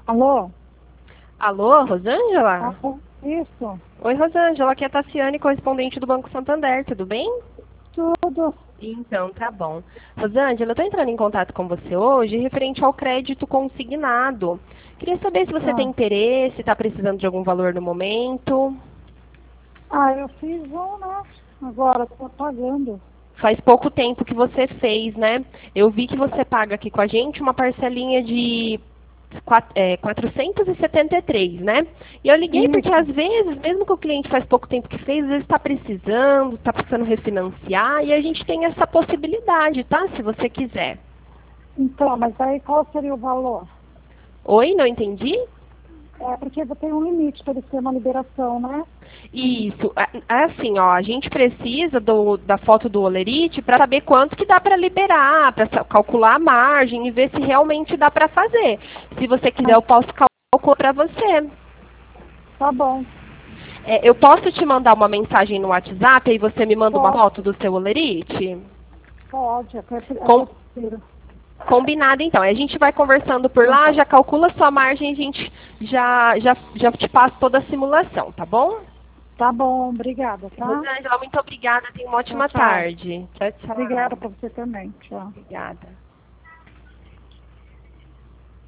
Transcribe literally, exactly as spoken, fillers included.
Alô? Alô, Rosângela? Alô? Isso? Oi, Rosângela, aqui é a Tassiane, correspondente do Banco Santander, tudo bem? Tudo. Então, tá bom. Rosângela, eu tô entrando em contato com você hoje referente ao crédito consignado. Queria saber se você tem Ah, interesse, está precisando de algum valor no momento. ah, eu fiz um, né? Agora tô pagando. Faz pouco tempo que você fez, né? Eu vi que você paga aqui com a gente uma parcelinha de quat- é, quatrocentos e setenta e três, né? E eu liguei porque às Isso. vezes, mesmo que o cliente faz pouco tempo que fez, às vezes está precisando, está precisando refinanciar e a gente tem essa possibilidade, tá? Se você quiser. Então, mas aí qual seria o valor? Oi, não entendi? É porque tem um limite para ele ter uma liberação, né? Isso, é é assim, ó, a gente precisa do- da foto do Olerite para saber quanto que dá para liberar, para calcular a margem e ver se realmente dá para fazer. Se você quiser, Ah, eu posso calcular para você. tá bom. É, eu posso te mandar uma mensagem no WhatsApp e você me manda uma Pode, foto do seu Olerite? pode. É que é que Com, eu prefiro. combinado, então. A gente vai conversando por Então lá, tá. já calcula a sua margem, a gente já, já, já te passa toda a simulação, tá bom? Tá bom, obrigada, tá? Rosângela, muito obrigada. Tenha uma Tchau, ótima tchau. tarde. Tchau, Obrigada tchau. para você também. Tchau. Obrigada.